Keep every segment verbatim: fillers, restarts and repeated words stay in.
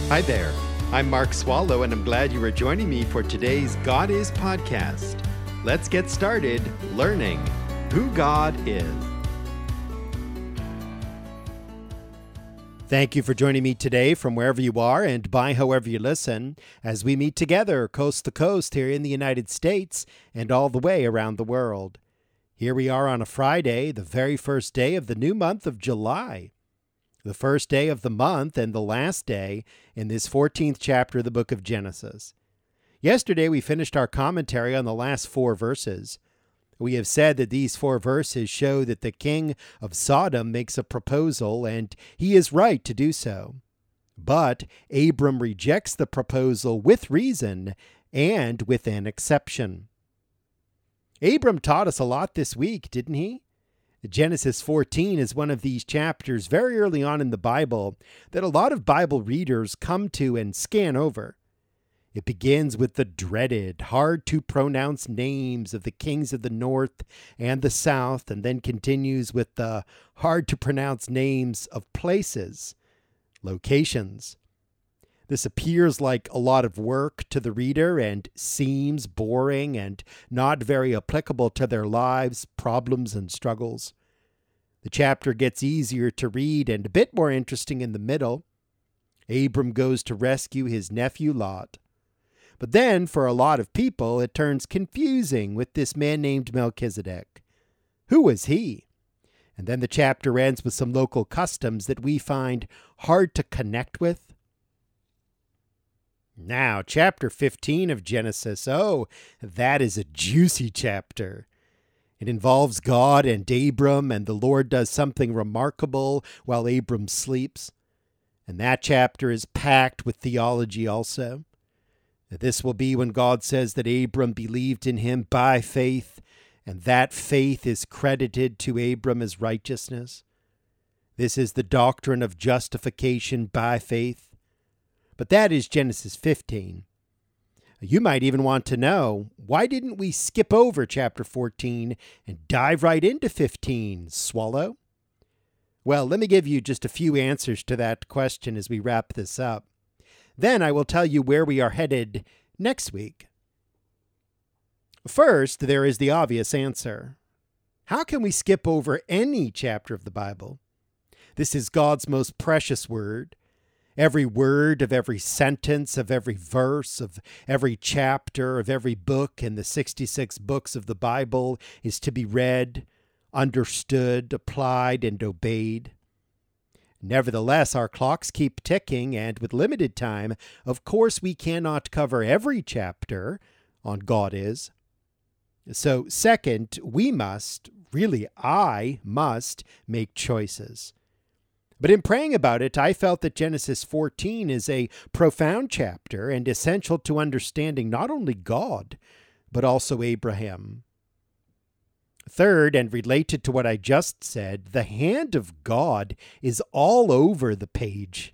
Hi there. I'm Mark Swallow, and I'm glad you are joining me for today's God Is podcast. Let's get started learning who God is. Thank you for joining me today from wherever you are and by however you listen, as we meet together coast to coast here in the United States and all the way around the world. Here we are on a Friday, the very first day of the new month of July. The first day of the month and the last day in this fourteenth chapter of the book of Genesis. Yesterday we finished our commentary on the last four verses. We have said that these four verses show that the king of Sodom makes a proposal, and he is right to do so. But Abram rejects the proposal with reason and with an exception. Abram taught us a lot this week, didn't he? Genesis fourteen is one of these chapters very early on in the Bible that a lot of Bible readers come to and scan over. It begins with the dreaded, hard-to-pronounce names of the kings of the north and the south, and then continues with the hard-to-pronounce names of places, locations. This appears like a lot of work to the reader and seems boring and not very applicable to their lives, problems, and struggles. The chapter gets easier to read and a bit more interesting in the middle. Abram goes to rescue his nephew Lot. But then, for a lot of people, it turns confusing with this man named Melchizedek. Who was he? And then the chapter ends with some local customs that we find hard to connect with. Now, chapter fifteen of Genesis, oh, that is a juicy chapter. It involves God and Abram, and the Lord does something remarkable while Abram sleeps. And that chapter is packed with theology also. This will be when God says that Abram believed in him by faith, and that faith is credited to Abram as righteousness. This is the doctrine of justification by faith. But that is Genesis fifteen. You might even want to know, why didn't we skip over chapter fourteen and dive right into fifteen, Swallow? Well, let me give you just a few answers to that question as we wrap this up. Then I will tell you where we are headed next week. First, there is the obvious answer. How can we skip over any chapter of the Bible? This is God's most precious word. Every word of every sentence, of every verse, of every chapter, of every book in the sixty-six books of the Bible is to be read, understood, applied, and obeyed. Nevertheless, our clocks keep ticking, and with limited time, of course, we cannot cover every chapter on God Is. So, second, we must, really I must, make choices. But in praying about it, I felt that Genesis fourteen is a profound chapter and essential to understanding not only God, but also Abraham. Third, and related to what I just said, the hand of God is all over the page.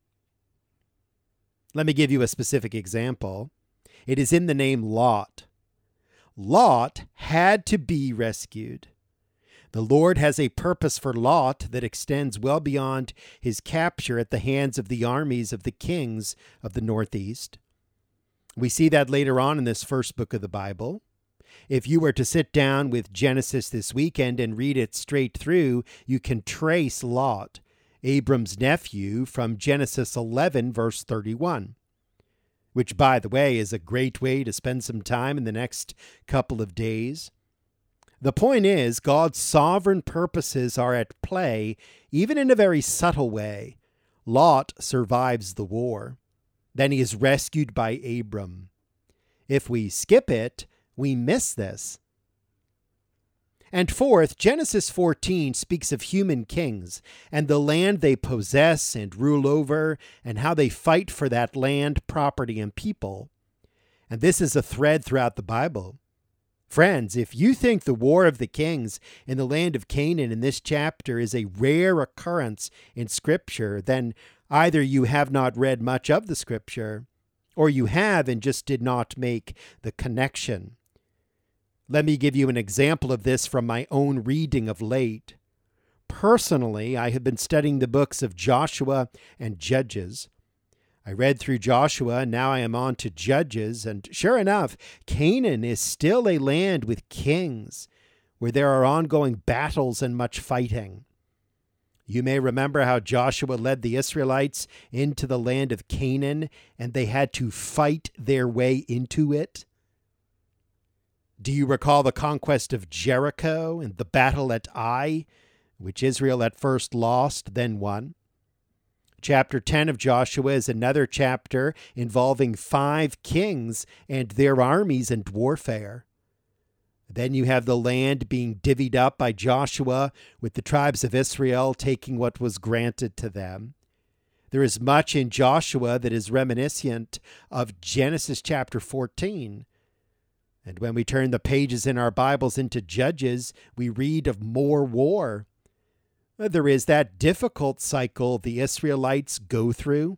Let me give you a specific example. It is in the name Lot. Lot had to be rescued. The Lord has a purpose for Lot that extends well beyond his capture at the hands of the armies of the kings of the Northeast. We see that later on in this first book of the Bible. If you were to sit down with Genesis this weekend and read it straight through, you can trace Lot, Abram's nephew, from Genesis eleven, verse thirty-one, which, by the way, is a great way to spend some time in the next couple of days. The point is, God's sovereign purposes are at play, even in a very subtle way. Lot survives the war. Then he is rescued by Abram. If we skip it, we miss this. And fourth, Genesis fourteen speaks of human kings and the land they possess and rule over, and how they fight for that land, property, and people. And this is a thread throughout the Bible. Friends, if you think the War of the Kings in the land of Canaan in this chapter is a rare occurrence in Scripture, then either you have not read much of the Scripture, or you have and just did not make the connection. Let me give you an example of this from my own reading of late. Personally, I have been studying the books of Joshua and Judges. I read through Joshua, and now I am on to Judges, and sure enough, Canaan is still a land with kings, where there are ongoing battles and much fighting. You may remember how Joshua led the Israelites into the land of Canaan, and they had to fight their way into it. Do you recall the conquest of Jericho and the battle at Ai, which Israel at first lost, then won? Chapter ten of Joshua is another chapter involving five kings and their armies and warfare. Then you have the land being divvied up by Joshua, with the tribes of Israel taking what was granted to them. There is much in Joshua that is reminiscent of Genesis chapter fourteen. And when we turn the pages in our Bibles into Judges, we read of more war. There is that difficult cycle the Israelites go through.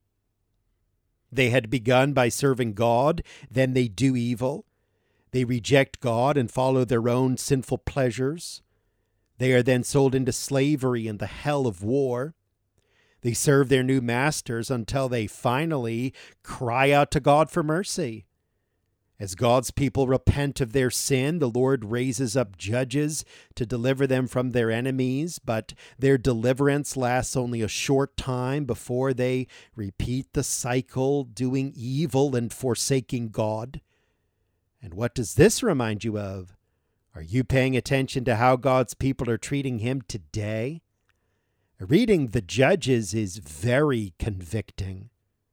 They had begun by serving God, then they do evil. They reject God and follow their own sinful pleasures. They are then sold into slavery in the hell of war. They serve their new masters until they finally cry out to God for mercy. As God's people repent of their sin, the Lord raises up judges to deliver them from their enemies, but their deliverance lasts only a short time before they repeat the cycle, doing evil and forsaking God. And what does this remind you of? Are you paying attention to how God's people are treating him today? Reading the Judges is very convicting.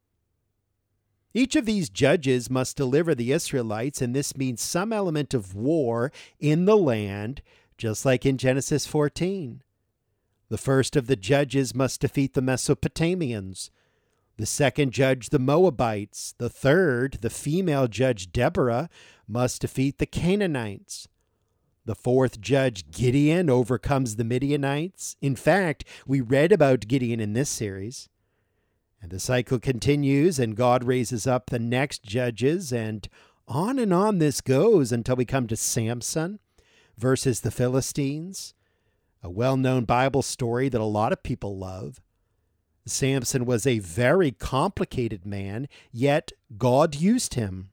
Each of these judges must deliver the Israelites, and this means some element of war in the land, just like in Genesis fourteen. The first of the judges must defeat the Mesopotamians. The second judge, the Moabites. The third, the female judge Deborah, must defeat the Canaanites. The fourth judge, Gideon, overcomes the Midianites. In fact, we read about Gideon in this series. And the cycle continues, and God raises up the next judges, and on and on this goes until we come to Samson versus the Philistines, a well-known Bible story that a lot of people love. Samson was a very complicated man, yet God used him.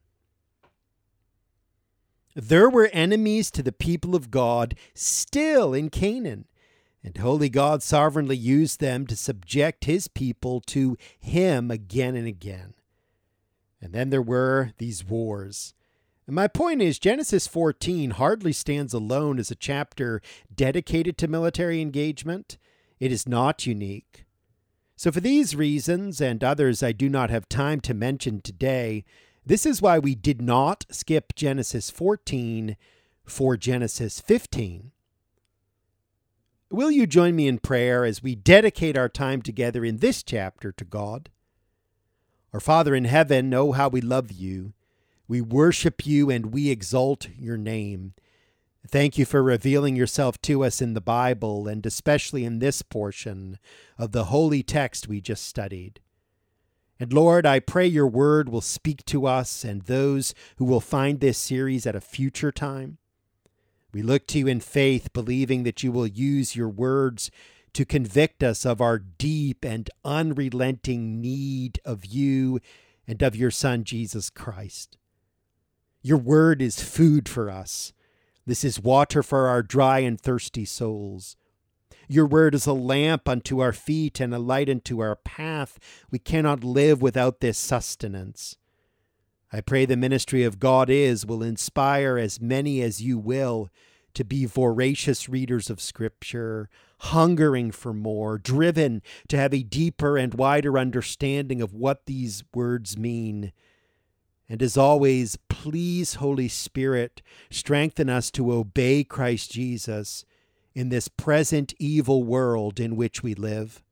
There were enemies to the people of God still in Canaan, and holy God sovereignly used them to subject his people to him again and again. And then there were these wars. And my point is, Genesis fourteen hardly stands alone as a chapter dedicated to military engagement. It is not unique. So for these reasons, and others I do not have time to mention today, this is why we did not skip Genesis fourteen for Genesis fifteen. Will you join me in prayer as we dedicate our time together in this chapter to God? Our Father in heaven, oh, how we love you. We worship you and we exalt your name. Thank you for revealing yourself to us in the Bible, and especially in this portion of the holy text we just studied. And Lord, I pray your word will speak to us and those who will find this series at a future time. We look to you in faith, believing that you will use your words to convict us of our deep and unrelenting need of you and of your Son, Jesus Christ. Your word is food for us. This is water for our dry and thirsty souls. Your word is a lamp unto our feet and a light unto our path. We cannot live without this sustenance. I pray the ministry of God is will inspire as many as you will to be voracious readers of Scripture, hungering for more, driven to have a deeper and wider understanding of what these words mean. And as always, please, Holy Spirit, strengthen us to obey Christ Jesus in this present evil world in which we live.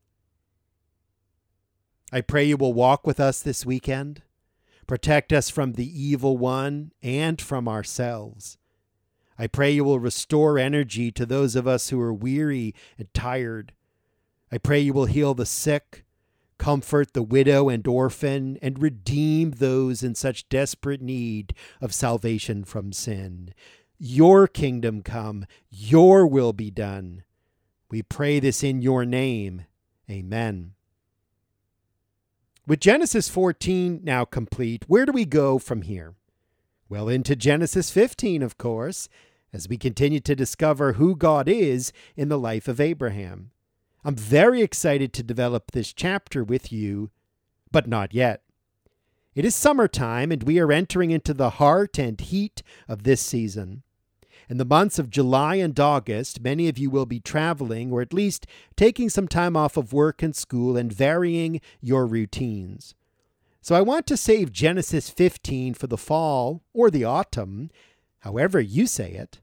I pray you will walk with us this weekend. Protect us from the evil one and from ourselves. I pray you will restore energy to those of us who are weary and tired. I pray you will heal the sick, comfort the widow and orphan, and redeem those in such desperate need of salvation from sin. Your kingdom come, your will be done. We pray this in your name. Amen. With Genesis fourteen now complete, where do we go from here? Well, into Genesis fifteen, of course, as we continue to discover who God is in the life of Abraham. I'm very excited to develop this chapter with you, but not yet. It is summertime, and we are entering into the heart and heat of this season. In the months of July and August, many of you will be traveling or at least taking some time off of work and school and varying your routines. So I want to save Genesis fifteen for the fall or the autumn, however you say it.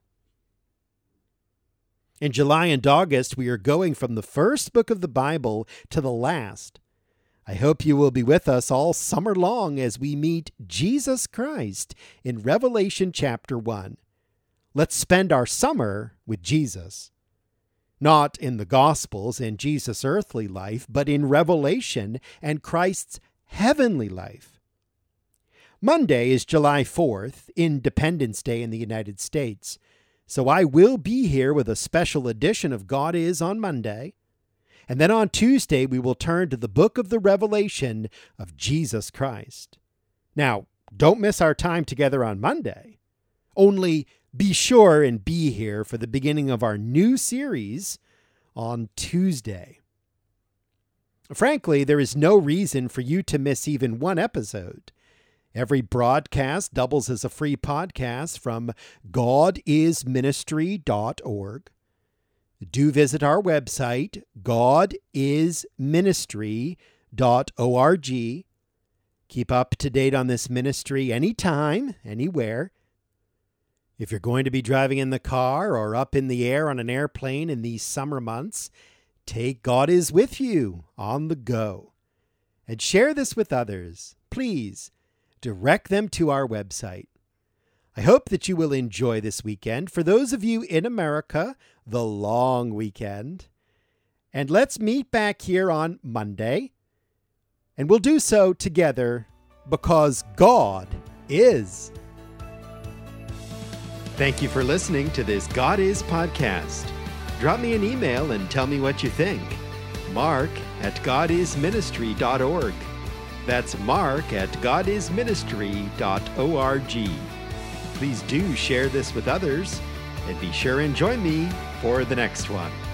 In July and August, we are going from the first book of the Bible to the last. I hope you will be with us all summer long as we meet Jesus Christ in Revelation chapter one. Let's spend our summer with Jesus. Not in the Gospels and Jesus' earthly life, but in Revelation and Christ's heavenly life. Monday is July fourth, Independence Day in the United States. So I will be here with a special edition of God Is on Monday. And then on Tuesday, we will turn to the book of the Revelation of Jesus Christ. Now, don't miss our time together on Monday. Only be sure and be here for the beginning of our new series on Tuesday. Frankly, there is no reason for you to miss even one episode. Every broadcast doubles as a free podcast from god is ministry dot org. Do visit our website, god is ministry dot org. Keep up to date on this ministry anytime, anywhere. If you're going to be driving in the car or up in the air on an airplane in these summer months, take God Is with you on the go. And share this with others. Please direct them to our website. I hope that you will enjoy this weekend. For those of you in America, the long weekend. And let's meet back here on Monday. And we'll do so together because God is. Thank you for listening to this God Is podcast. Drop me an email and tell me what you think. Mark at god is ministry dot org. That's Mark at god is ministry dot org. Please do share this with others and be sure and join me for the next one.